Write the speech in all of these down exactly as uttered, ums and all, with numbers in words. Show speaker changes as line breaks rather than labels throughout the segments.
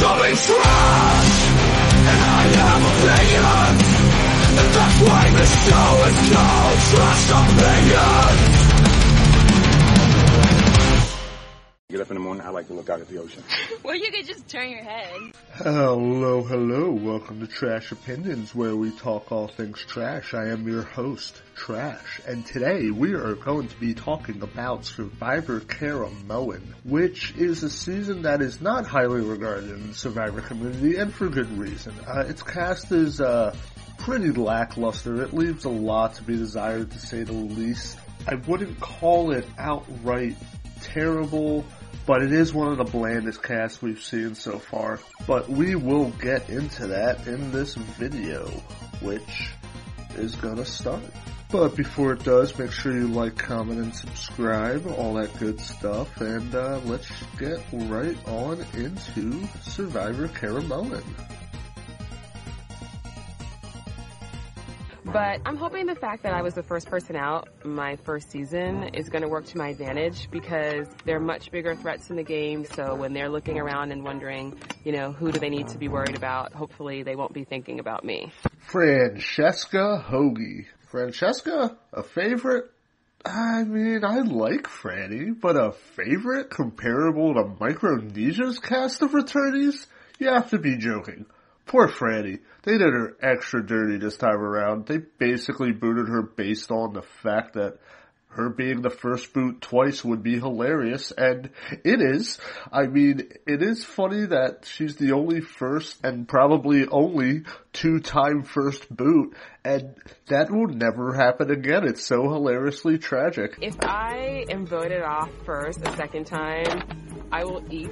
becoming trash, and I am opinion, and that's why the show is called Trash Opinions.
Get up in the morning, I like to look out at the ocean.
Well, you could just turn your head.
Hello, hello, welcome to Trash Opinions, where we talk all things trash. I am your host, Trash, and today we are going to be talking about Survivor Caramoan, which is a season that is not highly regarded in the Survivor community, and for good reason. Uh, its cast is, uh, pretty lackluster. It leaves a lot to be desired, to say the least. I wouldn't call it outright terrible, but it is one of the blandest casts we've seen so far. But we will get into that in this video, which is gonna start. But before it does, make sure you like, comment, and subscribe, all that good stuff, and uh, let's get right on into Survivor Caramoan.
But I'm hoping the fact that I was the first person out my first season is going to work to my advantage, because there are much bigger threats in the game. So when they're looking around and wondering, you know, who do they need to be worried about, hopefully they won't be thinking about me.
Francesca Hoagie. Francesca, a favorite? I mean, I like Franny, but a favorite comparable to Micronesia's cast of returnees? You have to be joking. Poor Franny. They did her extra dirty this time around. They basically booted her based on the fact that her being the first boot twice would be hilarious, and it is. I mean, it is funny that she's the only first and probably only two-time first boot, and that will never happen again. It's so hilariously tragic.
If I am voted off first a second time, I will eat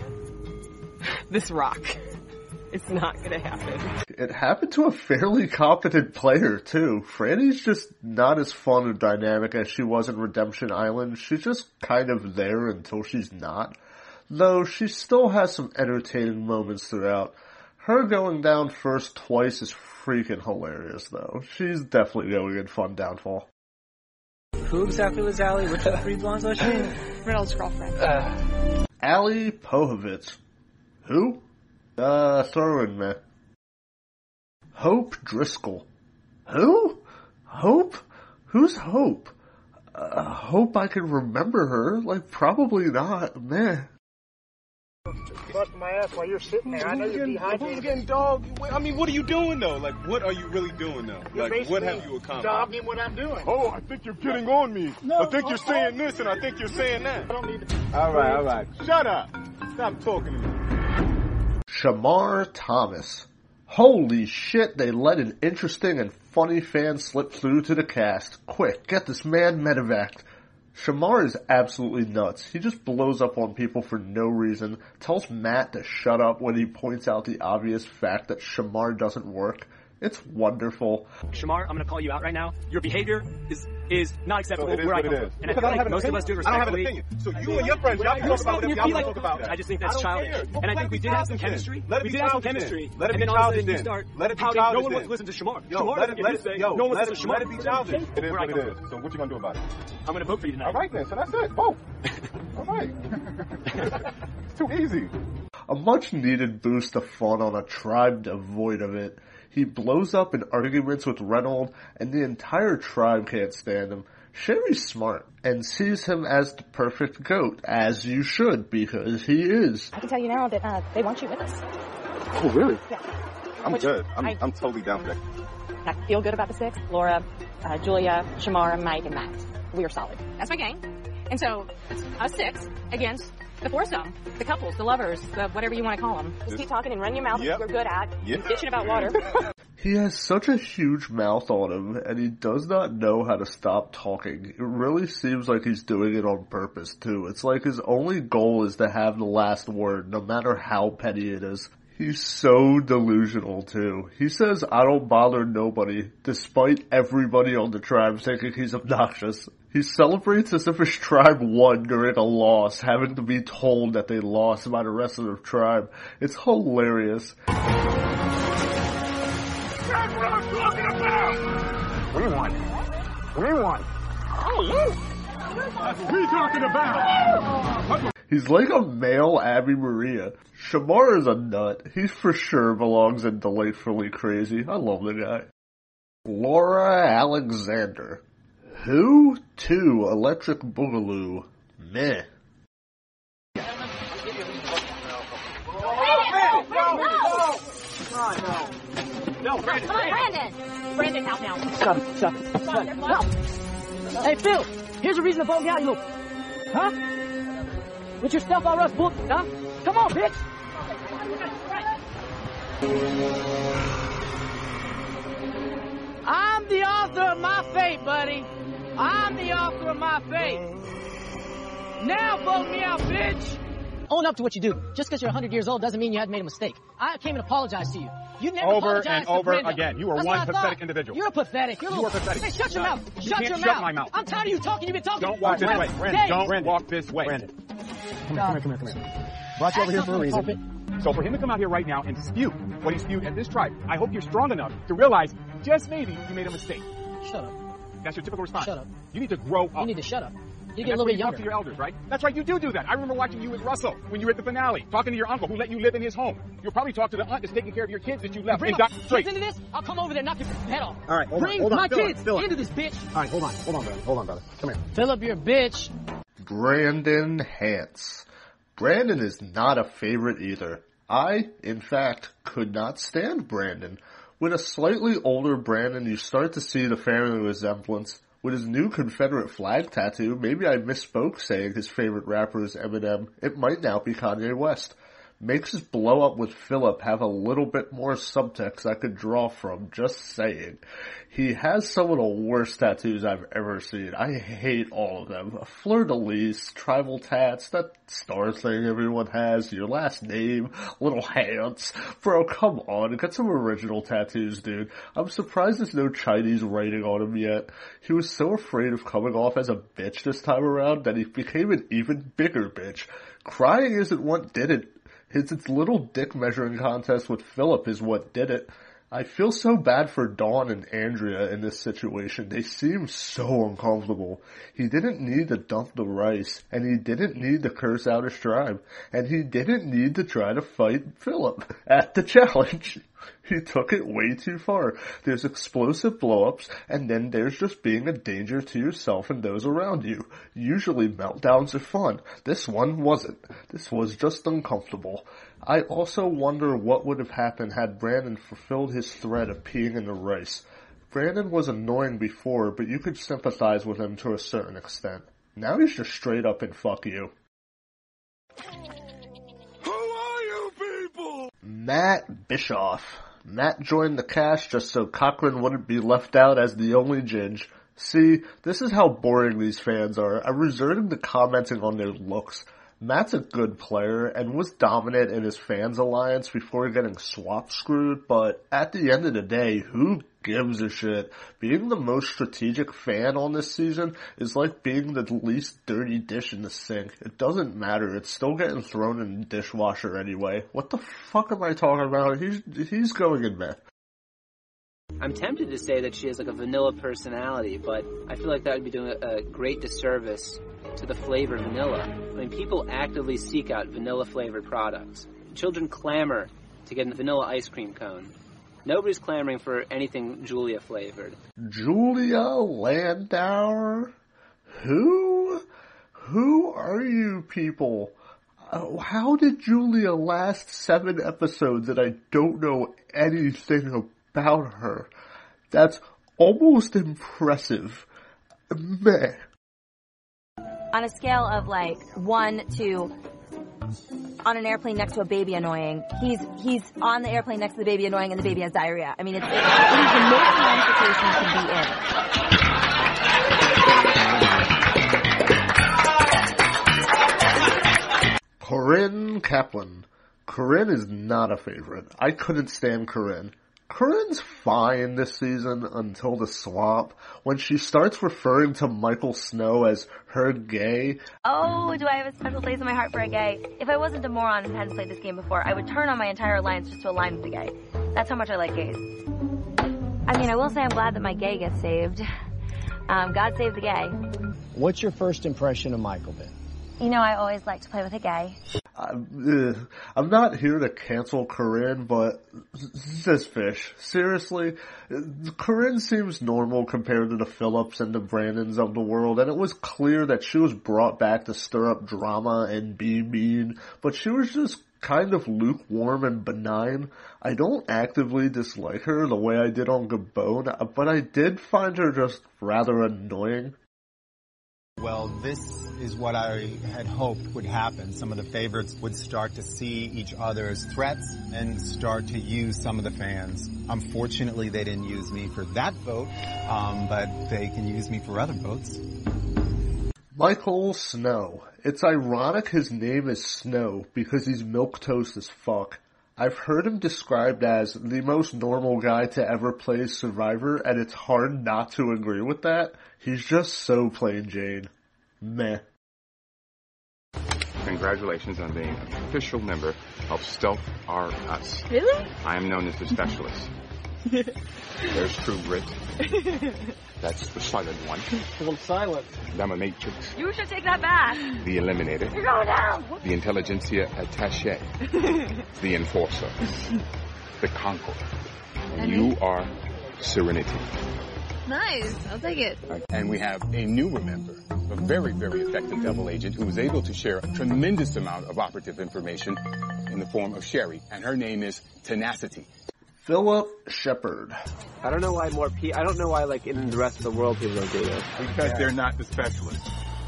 this rock. It's not gonna happen.
It happened to a fairly competent player, too. Franny's just not as fun and dynamic as she was in Redemption Island. She's just kind of there until she's not. Though she still has some entertaining moments throughout. Her going down first twice is freaking hilarious, though. She's definitely going in fun downfall.
Who exactly was Allie? Which of the three blondes was she?
Riddle's girlfriend.
Uh.
Allie Pohovitz. Who? Uh, throw in me. Hope Driscoll. Who? Hope? Who's Hope? Uh, hope I can remember her. Like, probably not. Meh.
Bust my ass while you're sitting there. I know you're dehydrated.
Who's getting dog? I mean, what are you doing, though? Like, what are you really doing, though?
You're
Like, what have you accomplished?
Dogging what I'm doing.
Oh, I think you're getting on me.
No,
I think you're
oh,
saying
oh.
this, and I think you're saying that.
I don't need to.
All right, all right. Shut up. Stop talking to me.
Shamar Thomas. Holy shit, they let an interesting and funny fan slip through to the cast. Quick, get this man medevaced. Shamar is absolutely nuts. He just blows up on people for no reason, tells Matt to shut up when he points out the obvious fact that Shamar doesn't work. It's wonderful.
Shamar, I'm gonna call you out right now. Your behavior is is not acceptable
So it is
where I
what
come
it is.
from. And I
Because
feel
I don't
like
have
most
an
of us do it
opinion. I don't have an
respectfully.
opinion. So you and your friends, y'all can talk about whatever y'all want to talk about.
I just think that's
I don't
childish.
care.
And I think we did have some
Childish then.
chemistry.
Let it
We
be
did have some
childish
chemistry.
then. Let it
And
be
then all of a
childish
sudden you
then.
start
Let it be
pouting.
childish
No one
then.
wants to listen to Shamar.
Yo,
Shamar
let
doesn't
it,
get
let
his
it,
say.
yo,
No one
let
listens
it,
to Shamar.
let it be childish. It is
Where I
what it
come
is.
from.
So what you gonna do about it?
I'm gonna vote for you tonight.
All right then. So that's it. Vote. All right. It's too easy.
A much needed boost of fun on a tribe devoid of it. He blows up in arguments with Reynolds, and the entire tribe can't stand him. Sherry's smart, and sees him as the perfect goat, as you should, because he is.
I can tell you now that uh, they want you with us.
Oh really?
Yeah.
I'm
Which
good. I'm
I-
I'm totally down for that.
I feel good about the six. Laura, uh, Julia, Shamara, Mike, and Matt. We are solid.
That's my gang. And so, it's us six against the foursome, the couples, the lovers, the whatever you want to call them.
Just keep talking and run your mouth
Yep.
as you're good at.
Yep.
Bitching about water.
He has such a huge mouth on him, and he does not know how to stop talking. It really seems like he's doing it on purpose, too. It's like his only goal is to have the last word, no matter how petty it is. He's so delusional, too. He says, I don't bother nobody, despite everybody on the tribe thinking he's obnoxious. He celebrates as if his tribe won during a loss, having to be told that they lost by the rest of the tribe. It's hilarious.
That's what I'm talking about!
We won. We won.
That's what we talking about!
He's like a male Abby Maria. Shamar is a nut. He for sure belongs in Delightfully Crazy. I love the guy. Laura Alexander. Who? Two. Electric Boogaloo. Meh.
No, Brandon.
Come on, Brandon. Brandon, out now.
Stop it, stop it. Stop it. No. Hey, Phil, here's a reason to vote me out, you know. Huh? With your stuff all rough book, huh? Come on, bitch. I'm the author of my fate, buddy. I'm the author of my fate. Now vote me out, bitch. Own up to what you do. Just because you're one hundred years old doesn't mean you haven't made a mistake. I came and apologize to you. You never
Over
apologized
and
to
over
Brenda.
again. You are
That's
one
what I
pathetic
thought.
individual.
You're pathetic. You're
You are pathetic.
Hey, shut your mouth.
You
Shut
can't
your
shut
mouth.
my mouth.
I'm tired of you talking. You've been talking.
Don't walk this way. Brandon, don't
Brandon.
walk this way.
Brandon. Come here, come here, come here, come here. Brought you over here for a reason.
So for him to come out here right now and dispute what he spewed at this tribe, I hope you're strong enough to realize just maybe you made a mistake.
Shut up.
That's your typical response.
Shut up.
You need to grow up.
You need to shut up. You
And
get a
that's
little
when
bit
you talk
younger.
to your elders, right? That's right, you do do that. I remember watching you with Russell when you were at the finale, talking to your uncle who let you live in his home. You'll probably talk to the aunt that's taking care of your kids that you left.
Bring
And
my
Doc-
kids
straight.
into this, I'll come over there and knock your head off.
All right, hold
Bring
on, hold on.
my
Fill it,
kids
fill it.
into this bitch.
All right, hold on, hold on, brother. Hold on, brother. Come here.
Philip, you're a bitch.
Brandon Hance. Brandon is not a favorite either. I, in fact, could not stand Brandon. With a slightly older Brandon, you start to see the family resemblance. With his new Confederate flag tattoo, maybe I misspoke saying his favorite rapper is Eminem. It might now be Kanye West. Makes his blow up with Philip have a little bit more subtext I could draw from, just saying. He has some of the worst tattoos I've ever seen. I hate all of them. A fleur-de-lis, tribal tats, that star thing everyone has, your last name, little hands. Bro, come on, get some original tattoos, dude. I'm surprised there's no Chinese writing on him yet. He was so afraid of coming off as a bitch this time around that he became an even bigger bitch. Crying isn't what did it. It's its little dick measuring contest with Philip is what did it. I feel so bad for Dawn and Andrea in this situation. They seem so uncomfortable. He didn't need to dump the rice, and he didn't need to curse out his tribe, and he didn't need to try to fight Philip at the challenge. He took it way too far. There's explosive blow-ups, and then there's just being a danger to yourself and those around you. Usually meltdowns are fun. This one wasn't. This was just uncomfortable. I also wonder what would have happened had Brandon fulfilled his threat of peeing in the rice. Brandon was annoying before, but you could sympathize with him to a certain extent. Now he's just straight up and fuck you.
Who are you people?
Matt Bischoff. Matt joined the cast just so Cochran wouldn't be left out as the only Ginge. See, this is how boring these fans are. I'm resorting to commenting on their looks. Matt's a good player and was dominant in his fans alliance before getting swap screwed, but at the end of the day, who gives a shit? Being the most strategic fan on this season is like being the least dirty dish in the sink. It doesn't matter, it's still getting thrown in the dishwasher anyway. What the fuck am I talking about? He's, he's going in meth.
I'm tempted to say that she has like a vanilla personality, but I feel like that would be doing a, a great disservice to the flavor vanilla. I mean, people actively seek out vanilla-flavored products. Children clamor to get a vanilla ice cream cone. Nobody's clamoring for anything Julia-flavored.
Julia Landauer? Who? Who are you people? Uh, how did Julia last seven episodes and I don't know anything about her? That's almost impressive. Meh.
On a scale of like one to on an airplane next to a baby annoying, he's he's on the airplane next to the baby annoying and the baby has diarrhea. I mean, it's, it, it is the most annoying situation to be in.
Corinne Kaplan. Corinne is not a favorite. I couldn't stand Corinne. Corinne's fine this season until the swap. When she starts referring to Michael Snow as her gay.
Oh, do I have a special place in my heart for a gay? If I wasn't a moron and hadn't played this game before, I would turn on my entire alliance just to align with the gay. That's how much I like gays. I mean, I will say I'm glad that my gay gets saved. Um, God save the gay.
What's your first impression of Michael then?
You know, I always like to play with a gay.
I'm, uh, I'm not here to cancel Corinne, but this fish, seriously, Corinne seems normal compared to the Phillips and the Brandons of the world, and it was clear that she was brought back to stir up drama and be mean, but she was just kind of lukewarm and benign. I don't actively dislike her the way I did on Gabon, but I did find her just rather annoying.
Well, this is what I had hoped would happen. Some of the favorites would start to see each other as threats and start to use some of the fans. Unfortunately, they didn't use me for that vote, um, but they can use me for other votes.
Michael Snow. It's ironic his name is Snow because he's milquetoast as fuck. I've heard him described as the most normal guy to ever play Survivor, and it's hard not to agree with that. He's just so plain Jane. Meh.
Congratulations on being an official member of Stealth R Us.
Really?
I am known as the specialist. There's True Grit. That's the silent one.
I'm silent.
Dominatrix.
You should take that back.
The Eliminator.
You're going down.
The Intelligentsia Attaché. The Enforcer. The Conqueror. And you are Serenity.
Nice. I'll take it.
And we have a newer member, a very, very effective double agent who was able to share a tremendous amount of operative information in the form of Sherry. And her name is Tenacity.
Philip Shepard.
I don't know why more pe- I don't know why, like, in the rest of the world people don't do this.
Because they're not the specialists.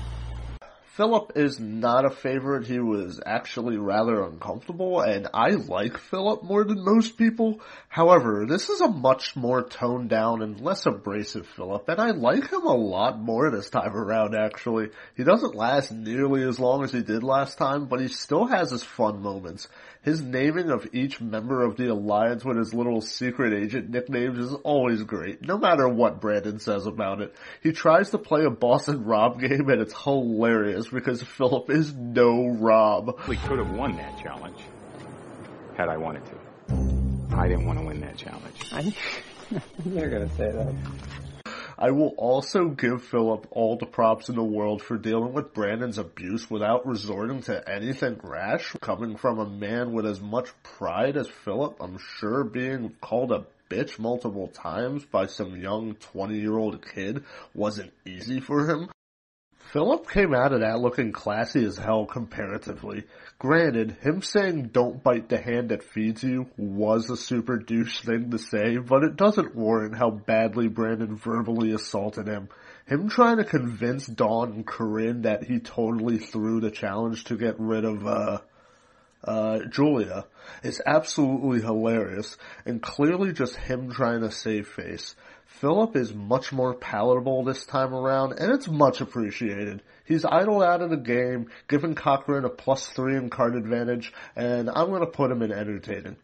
Philip is not a favorite. He was actually rather uncomfortable, and I like Philip more than most people. However, this is a much more toned down and less abrasive Philip, and I like him a lot more this time around, actually. He doesn't last nearly as long as he did last time, but he still has his fun moments. His naming of each member of the Alliance with his little secret agent nicknames is always great, no matter what Brandon says about it. He tries to play a boss and Rob game, and it's hilarious because Philip is no Rob.
We could have won that challenge had I wanted to. I didn't want to win that challenge.
I You're going to say that.
I will also give Philip all the props in the world for dealing with Brandon's abuse without resorting to anything rash. Coming from a man with as much pride as Philip, I'm sure being called a bitch multiple times by some young twenty-year-old kid wasn't easy for him. Philip came out of that looking classy as hell comparatively. Granted, him saying don't bite the hand that feeds you was a super douche thing to say, but it doesn't warrant how badly Brandon verbally assaulted him. Him trying to convince Dawn and Corinne that he totally threw the challenge to get rid of, uh, uh, Julia is absolutely hilarious and clearly just him trying to save face. Philip is much more palatable this time around, and it's much appreciated. He's idled out of the game, giving Cochran a plus three in card advantage, and I'm going to put him in entertaining.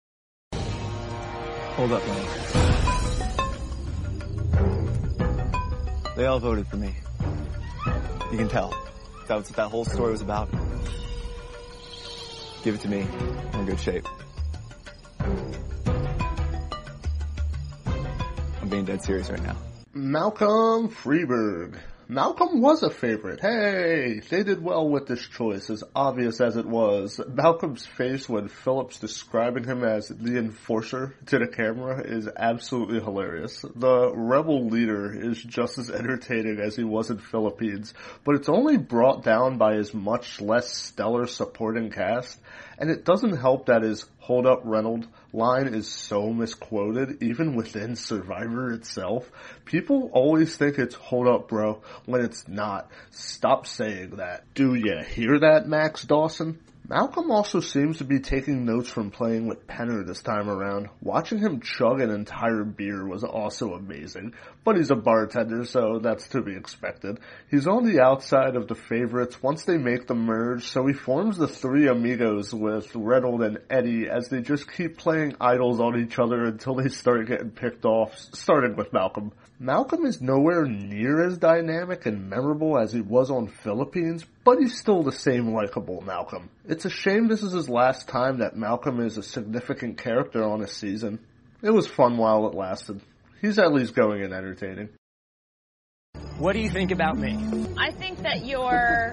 Hold up, man. They all voted for me. You can tell. That's what that whole story was about. Give it to me. I'm in good shape. I'm being dead serious right now.
Malcolm Freeberg. Malcolm was a favorite. Hey, they did well with this choice, as obvious as it was. Malcolm's face when Philip's describing him as the enforcer to the camera is absolutely hilarious. The rebel leader is just as entertaining as he was in Philippines, but it's only brought down by his much less stellar supporting cast, and it doesn't help that his "Hold up, Reynolds" line is so misquoted, even within Survivor itself. People always think it's "Hold up, bro," when it's not. Stop saying that. Do ya hear that, Max Dawson? Malcolm also seems to be taking notes from playing with Penner this time around. Watching him chug an entire beer was also amazing, but he's a bartender, so that's to be expected. He's on the outside of the favorites once they make the merge, so he forms the three amigos with Reynolds and Eddie as they just keep playing idols on each other until they start getting picked off, starting with Malcolm. Malcolm is nowhere near as dynamic and memorable as he was on Philippines, but he's still the same likable Malcolm. It's a shame this is his last time that Malcolm is a significant character on a season. It was fun while it lasted. He's at least going in entertaining.
What do you think about me?
I think that you're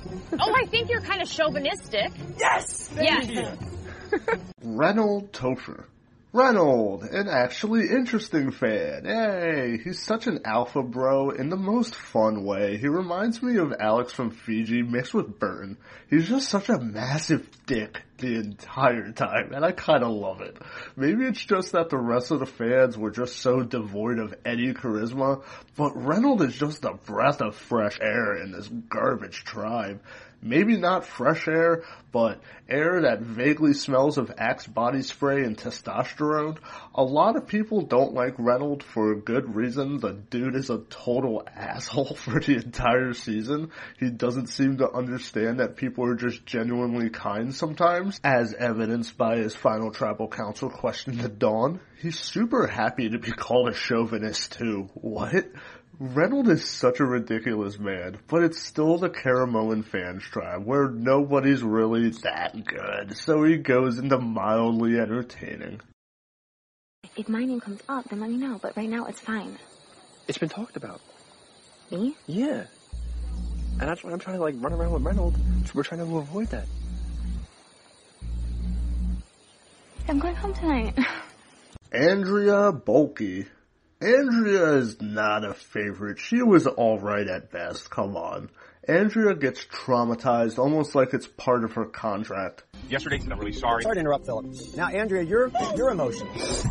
Oh, I think you're kind of chauvinistic.
Yes!
Yes.
Reynold Topher. Reynold, an actually interesting fan. Hey, he's such an alpha bro in the most fun way. He reminds me of Alex from Fiji mixed with Burton. He's just such a massive dick the entire time, and I kinda love it. Maybe it's just that the rest of the fans were just so devoid of any charisma, but Reynold is just a breath of fresh air in this garbage tribe. Maybe not fresh air, but air that vaguely smells of Axe body spray and testosterone. A lot of people don't like Reynold for a good reason. The dude is a total asshole for the entire season. He doesn't seem to understand that people are just genuinely kind sometimes, as evidenced by his final tribal council question to Dawn. He's super happy to be called a chauvinist too. What? Reynold is such a ridiculous man, but it's still the Caramoan fans tribe, where nobody's really that good, so he goes into mildly entertaining.
If my name comes up, then let me know, but right now it's fine.
It's been talked about.
Me?
Yeah. And that's why I'm trying to, like, run around with Reynold. We're trying to avoid that.
I'm going home tonight.
Andrea Bulky. Andrea is not a favorite. She was alright at best, come on. Andrea gets traumatized almost like it's part of her contract.
Yesterday's not really sorry.
Sorry to interrupt, Philip. Now, Andrea, your your emotions.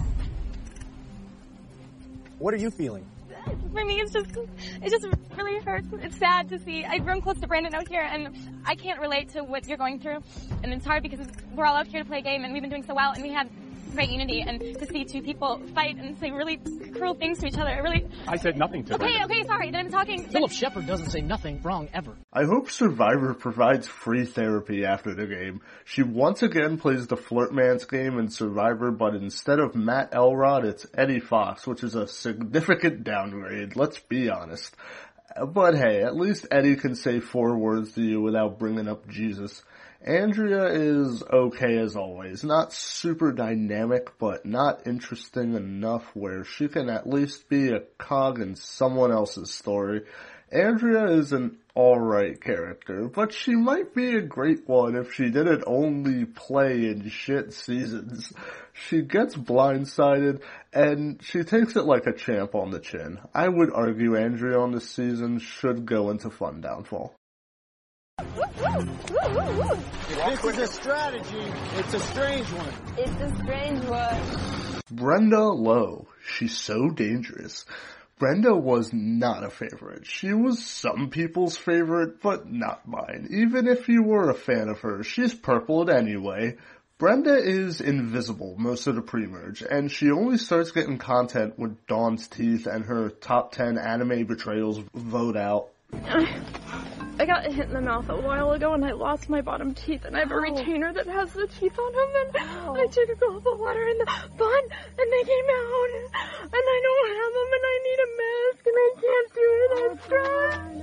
What are you feeling?
For me, it's just, it just really hurts. It's sad to see. I've grown close to Brandon out here, and I can't relate to what you're going through. And it's hard because we're all out here to play a game, and we've been doing so well, and we had great unity, and to see two people fight and say really cruel things to each other, it really...
I said nothing to
Okay,
Brandon.
okay, sorry, then I'm talking...
Philip Shepard doesn't say nothing wrong ever.
I hope Survivor provides free therapy after the game. She once again plays the Flirt Man's game in Survivor, but instead of Matt Elrod, it's Eddie Fox, which is a significant downgrade, let's be honest. But hey, at least Eddie can say four words to you without bringing up Jesus. Andrea is okay as always. Not super dynamic, but not interesting enough where she can at least be a cog in someone else's story. Andrea is an alright character, but she might be a great one if she didn't only play in shit seasons. She gets blindsided, and she takes it like a champ on the chin. I would argue Andrea on this season should go into Fun Downfall.
This is a strategy. It's a strange one.
It's a strange one.
Brenda Lowe. She's so dangerous. Brenda was not a favorite. She was some people's favorite, but not mine. Even if you were a fan of her, she's purpled anyway. Brenda is invisible most of the pre-merge, and she only starts getting content when Dawn's teeth and her top ten anime betrayals vote out.
I got hit in the mouth a while ago and I lost my bottom teeth, and I have a retainer that has the teeth on them, and I took a gulp of water in the bun and they came out, and I don't have them, and I need a mask, and I can't do it. I'm strong.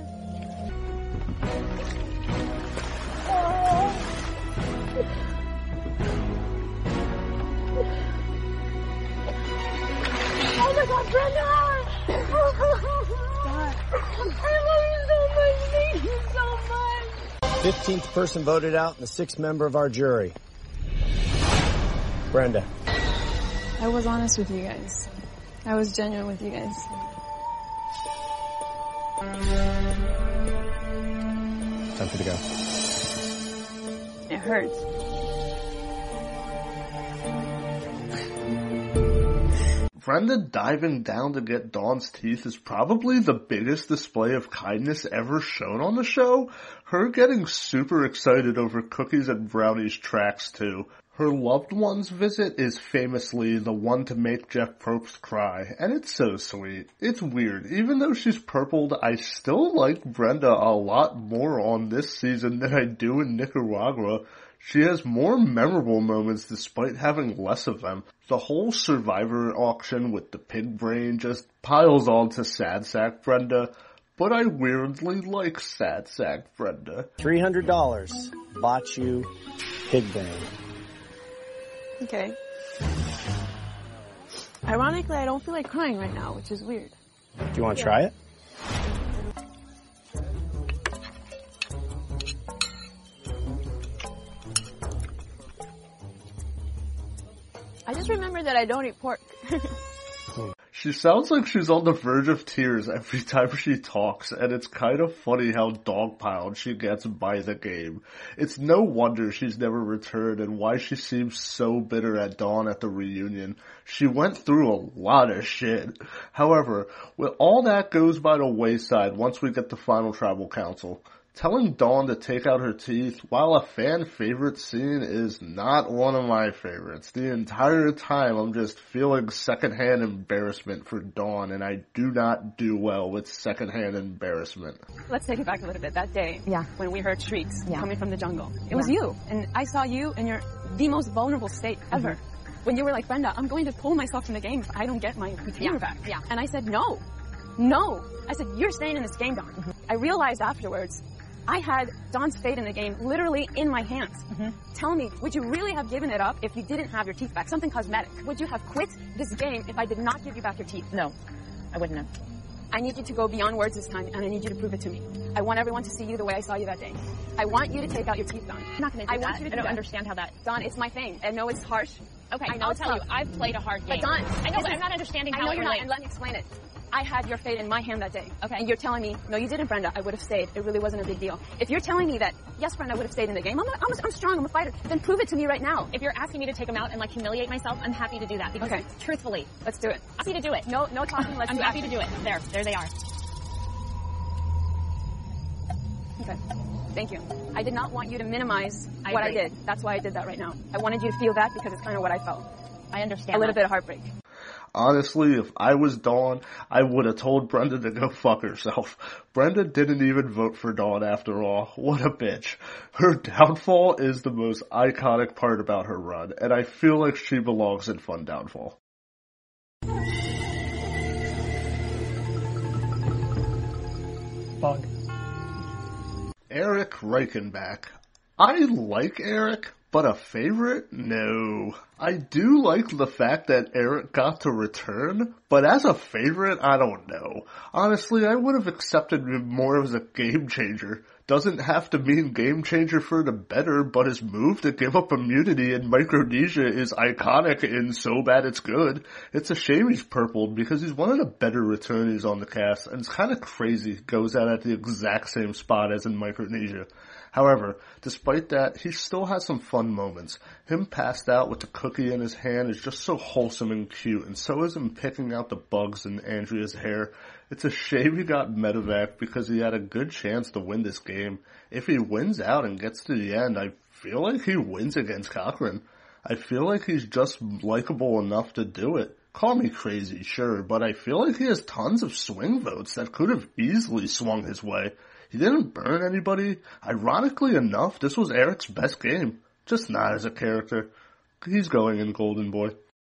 Oh my God, Brenda! I love you so much. Thank you so much.
fifteenth person voted out and the sixth member of our jury. Brenda.
I was honest with you guys. I was genuine with you guys.
Time for you to go.
It hurts.
Brenda diving down to get Dawn's teeth is probably the biggest display of kindness ever shown on the show. Her getting super excited over Cookies and Brownie's tracks too. Her loved one's visit is famously the one to make Jeff Probst cry, and it's so sweet. It's weird. Even though she's purpled, I still like Brenda a lot more on this season than I do in Nicaragua. She has more memorable moments despite having less of them. The whole Survivor auction with the pig brain just piles on to Sad Sack Brenda, but I weirdly like Sad Sack Brenda.
three hundred dollars. Bought you pig brain.
Okay. Ironically, I don't feel like crying right now, which is weird.
Do you want to try it?
I just remember that I don't eat pork.
She sounds like she's on the verge of tears every time she talks, and it's kind of funny how dogpiled she gets by the game. It's no wonder she's never returned and why she seems so bitter at Dawn at the reunion. She went through a lot of shit. However, with all that goes by the wayside once we get to Final Tribal Council. Telling Dawn to take out her teeth, while a fan favorite scene, is not one of my favorites. The entire time I'm just feeling secondhand embarrassment for Dawn, and I do not do well with secondhand embarrassment.
Let's take it back a little bit. That day,
yeah.
when we heard shrieks
yeah.
coming from the jungle, it
yeah.
was you, and I saw you in your the most vulnerable state ever. Mm-hmm. When you were like, Brenda, I'm going to pull myself from the game if I don't get my retainer
yeah.
back.
Yeah.
And I said, no, no. I said, you're staying in this game, Dawn. Mm-hmm. I realized afterwards, I had Dawn's fate in the game literally in my hands. Mm-hmm. Tell me, would you really have given it up if you didn't have your teeth back? Something cosmetic. Would you have quit this game if I did not give you back your teeth?
No, I wouldn't have.
I need you to go beyond words this time, and I need you to prove it to me. I want everyone to see you the way I saw you that day. I want you to take out your teeth, Dawn.
I'm not going to do
I
that.
Want you to
I
do
don't
that.
understand how that...
Dawn, it's my thing. I know it's harsh.
Okay,
I know
I'll
it's
tell
tough.
you, I've played a hard game.
But Dawn,
I know, but
is,
I'm not understanding
I
how
know
it
you're
relates.
not, and let me explain it. I had your fate in my hand that day.
Okay.
And you're telling me, no, you didn't, Brenda. I would have stayed. It really wasn't a big deal. If you're telling me that, yes, Brenda, I would have stayed in the game, I'm, a, I'm, a, I'm strong, I'm a fighter, then prove it to me right now.
If you're asking me to take him out and, like, humiliate myself, I'm happy to do that. Because,
okay.
truthfully,
let's do it.
Happy to do it.
No, no talking, let's
I'm
do it.
I'm happy to do it. There, there they are.
Okay. Thank you. I did not want you to minimize
I
what
agree.
I did. That's why I did that right now. I wanted you to feel that because it's kind of what I felt.
I understand
A little
that.
bit of heartbreak.
Honestly, if I was Dawn, I would have told Brenda to go fuck herself. Brenda didn't even vote for Dawn after all. What a bitch. Her downfall is the most iconic part about her run, and I feel like she belongs in Fun Downfall.
Bug.
Eric Reichenbach. I like Eric, but a favorite? No. I do like the fact that Eric got to return, but as a favorite, I don't know. Honestly, I would have accepted him more as a game changer. Doesn't have to mean game changer for the better, but his move to give up immunity in Micronesia is iconic in So Bad It's Good. It's a shame he's purpled because he's one of the better returnees on the cast, and it's kind of crazy he goes out at the exact same spot as in Micronesia. However, despite that, he still has some fun moments. Him passed out with the cookie in his hand is just so wholesome and cute, and so is him picking out the bugs in Andrea's hair. It's a shame he got medevac because he had a good chance to win this game. If he wins out and gets to the end, I feel like he wins against Cochran. I feel like he's just likable enough to do it. Call me crazy, sure, but I feel like he has tons of swing votes that could have easily swung his way. He didn't burn anybody. Ironically enough, this was Eric's best game. Just not as a character. He's going in Golden Boy.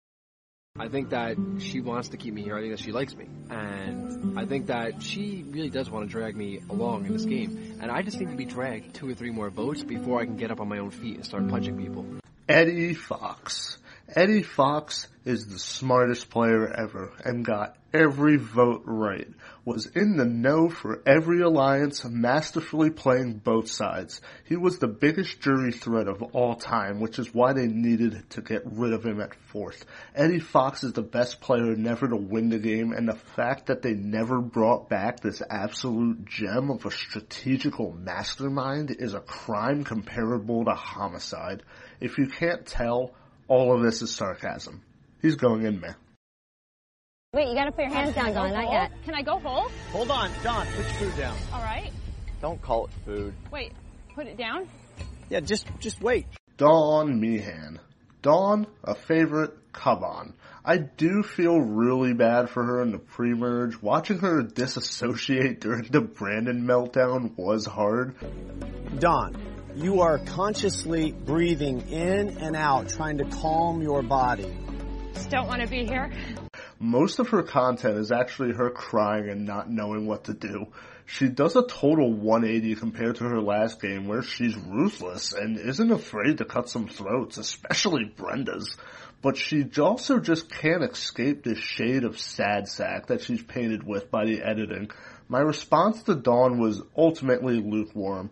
I think that she wants to keep me here. I think that she likes me. And I think that she really does want to drag me along in this game. And I just need to be dragged two or three more votes before I can get up on my own feet and start punching people.
Eddie Fox. Eddie Fox is the smartest player ever and got every vote right. Was in the know for every alliance, masterfully playing both sides. He was the biggest jury threat of all time, which is why they needed to get rid of him at fourth. Eddie Fox is the best player never to win the game, and the fact that they never brought back this absolute gem of a strategical mastermind is a crime comparable to homicide. If you can't tell, all of this is sarcasm. He's going in meh.
Wait, you gotta put your hands down, Dawn, not yet. Can I go whole?
Hold on, Dawn, put your food down.
All right.
Don't call it food.
Wait, put it down?
Yeah, just just wait.
Dawn Meehan. Dawn, a favorite, come on. I do feel really bad for her in the pre-merge. Watching her disassociate during the Brandon meltdown was hard.
Dawn, you are consciously breathing in and out, trying to calm your body.
Just don't want to be here.
Most of her content is actually her crying and not knowing what to do. She does a total one eighty compared to her last game where she's ruthless and isn't afraid to cut some throats, especially Brenda's. But she also just can't escape this shade of sad sack that she's painted with by the editing. My response to Dawn was ultimately lukewarm.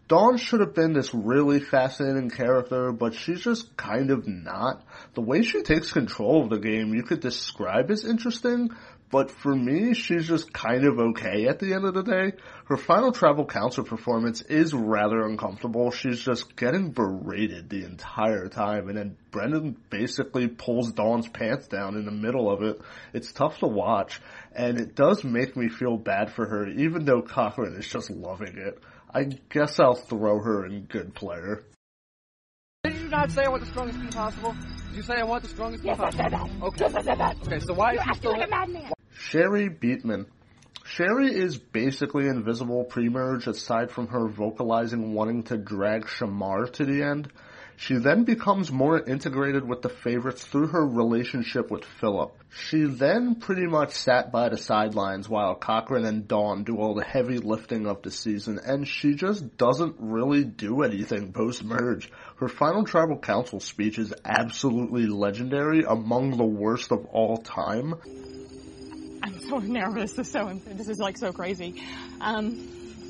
Dawn should have been this really fascinating character, but she's just kind of not. The way she takes control of the game you could describe as interesting, but for me, she's just kind of okay at the end of the day. Her final Tribal Council performance is rather uncomfortable. She's just getting berated the entire time, and then Brendan basically pulls Dawn's pants down in the middle of it. It's tough to watch, and it does make me feel bad for her, even though Cochran is just loving it. I guess I'll throw her in good player.
Did you not say I want the strongest team possible? Did you say I want the strongest team
Yes, I
possible?
said that.
Okay.
Yes, I said that.
Okay, so why
You're
is he
acting
still
like a madman.
Sherry Beatman. Sherry is basically invisible pre-merge aside from her vocalizing wanting to drag Shamar to the end. She then becomes more integrated with the favorites through her relationship with Philip. She then pretty much sat by the sidelines while Cochran and Dawn do all the heavy lifting of the season, and she just doesn't really do anything post-merge. Her final Tribal Council speech is absolutely legendary, among the worst of all time.
I'm so nervous. This is so, this is like so crazy. Um,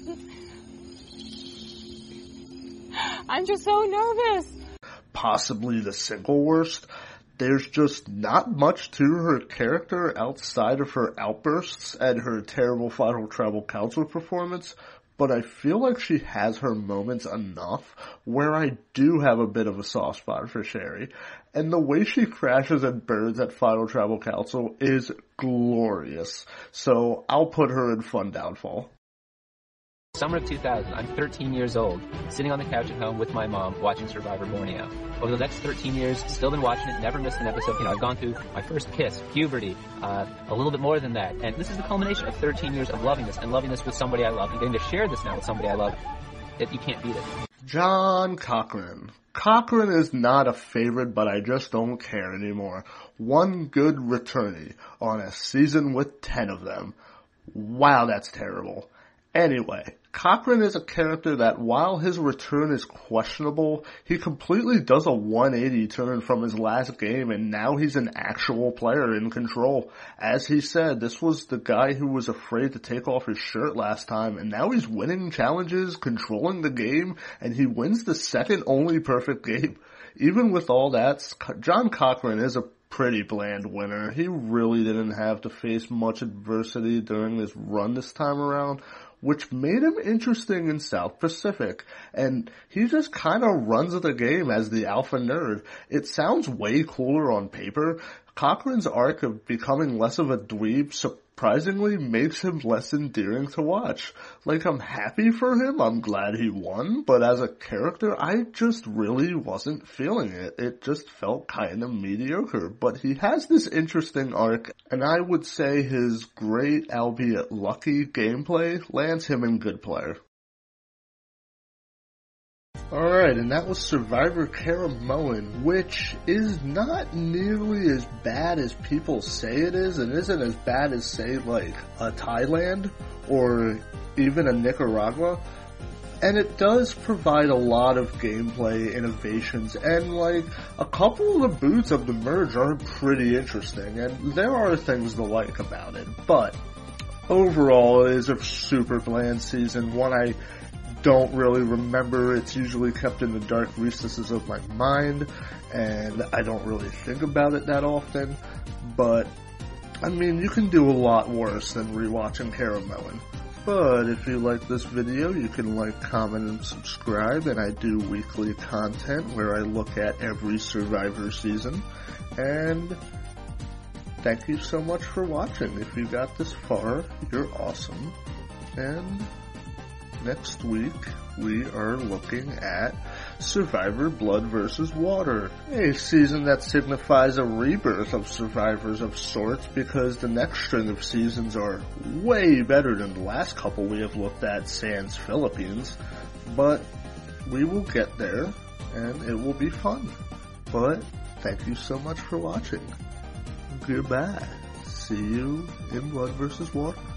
I'm just so nervous.
Possibly the single worst. There's just not much to her character outside of her outbursts and her terrible final Tribal Council performance, but I feel like she has her moments enough where I do have a bit of a soft spot for Sherry. And the way she crashes and burns at Final Tribal Council is glorious. So I'll put her in fun downfall.
Summer of two thousand, I'm thirteen years old, sitting on the couch at home with my mom watching Survivor Borneo. Over the next thirteen years, still been watching it, never missed an episode. You know, I've gone through my first kiss, puberty, uh, a little bit more than that. And this is the culmination of thirteen years of loving this, and loving this with somebody I love, and getting to share this now with somebody I love. It, you can't beat it.
John Cochran. Cochran is not a favorite, but I just don't care anymore. One good returnee on a season with ten of them. Wow, that's terrible. Anyway, Cochran is a character that, while his return is questionable, he completely does a one eighty turn from his last game, and now he's an actual player in control. As he said, this was the guy who was afraid to take off his shirt last time, and now he's winning challenges, controlling the game, and he wins the second only perfect game. Even with all that, John Cochran is a pretty bland winner. He really didn't have to face much adversity during this run this time around, which made him interesting in South Pacific. And he just kind of runs the game as the alpha nerd. It sounds way cooler on paper. Cochran's arc of becoming less of a dweeb surprisingly makes him less endearing to watch. Like, I'm happy for him, I'm glad he won, but as a character, I just really wasn't feeling it. It just felt kind of mediocre, but he has this interesting arc, and I would say his great, albeit lucky, gameplay lands him in good player. Alright, and that was Survivor Karamoan, which is not nearly as bad as people say it is, and isn't as bad as, say, like, a Thailand, or even a Nicaragua. And it does provide a lot of gameplay innovations, and, like, a couple of the boots of the merge are pretty interesting, and there are things to like about it, but overall it is a super bland season, one I don't really remember. It's usually kept in the dark recesses of my mind, and I don't really think about it that often, but, I mean, you can do a lot worse than rewatching Karamoan. But if you like this video, you can like, comment, and subscribe, and I do weekly content where I look at every Survivor season, and thank you so much for watching. If you got this far, you're awesome, and next week, we are looking at Survivor Blood versus. Water, a season that signifies a rebirth of Survivors of sorts, because the next string of seasons are way better than the last couple we have looked at, sans Philippines, but we will get there, and it will be fun. But thank you so much for watching. Goodbye. See you in Blood versus. Water.